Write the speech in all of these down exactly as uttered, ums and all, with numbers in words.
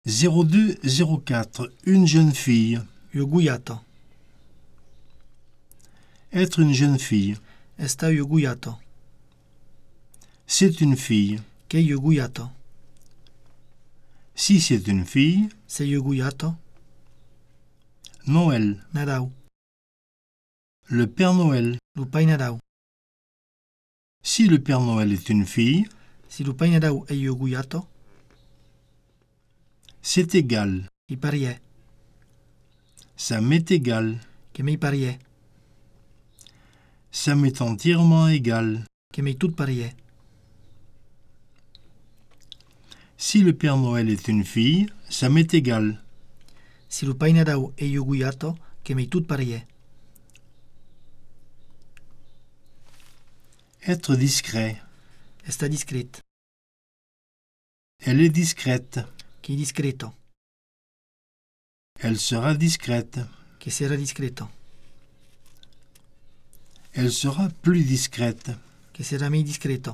zéro deux zéro quatre. Une jeune fille. Югуято. Être une jeune fille. Está югуято. C'est une fille. Ке югуято. Si c'est une fille, Се югуято. Noël. Нарау. Le Père Noël. Лупай нарау. Si le Père Noël est une fille, Си лупай нарау е югуято. c'est égal. И парие. Ça m'est égal. Ке мей парие. Ça m'est entièrement égal. Ке мей тут парие. Si le Père Noël est une fille, ça m'est égal. Си лупай нарау е югуято. Ке мей тут парие. Être discret. Está discret. Elle est discrète. Ке discreto. Elle sera discrète. Ке sera discreto. Elle sera plus discrète. Ке sera mei discreto.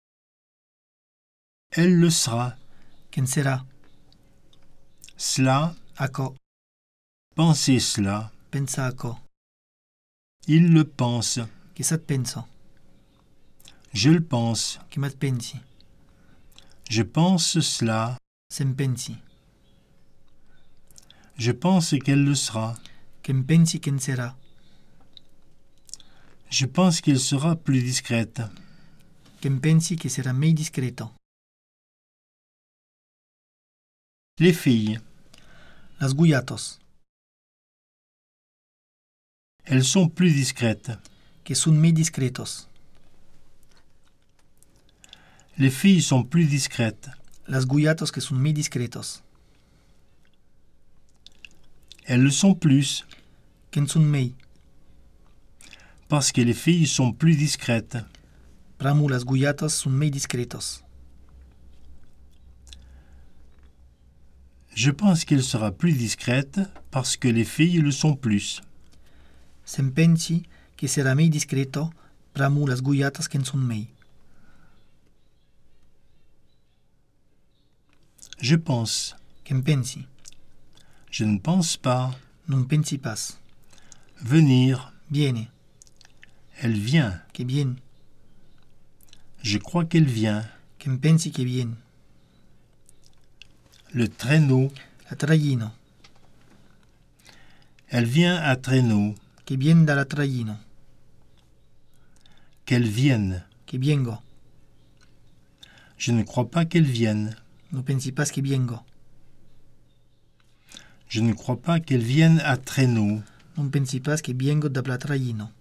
Elle le sera. Ken sera. Cela, Ako. pensez cela. Pensa ako. Il le pense. Che sat penso. Je le pense. Che mat pensi. Je pense cela. Sem pensi. Je pense qu'elle le sera. Ken pensi ken sera. Je pense qu'elle sera plus discrète. Ken pensi che sera mei discreto. Les filles, Las guiatos. elles sont plus discrètes. Che sun mei discretos. Les filles sont plus discrètes. Las guiatos che sun mei discretos. Elles le sont plus Ken sun mei. parce que les filles sont plus discrètes. Pramu las guiatos sun mei discretos. Je pense qu'elle sera plus discrète parce que les filles le sont plus. Sem pensi che sera mei discreto. Pramu las guiatas ken sun mei. Je pense. Ken pensi. Je ne pense pas. Non pensi pas. Venir. Viene. Elle vient. Che vien. Je crois qu'elle vient. Ken pensi che vien. Le traîneau. La traino. Elle vient à traîneau. Che vien dalla traino. Qu'elle vienne. Che viengo. Je ne crois pas qu'elle vienne. Non pensi pas che viengo. Je ne crois pas qu'elle vienne à traîneau. Non pensi pas che viengo da la traino.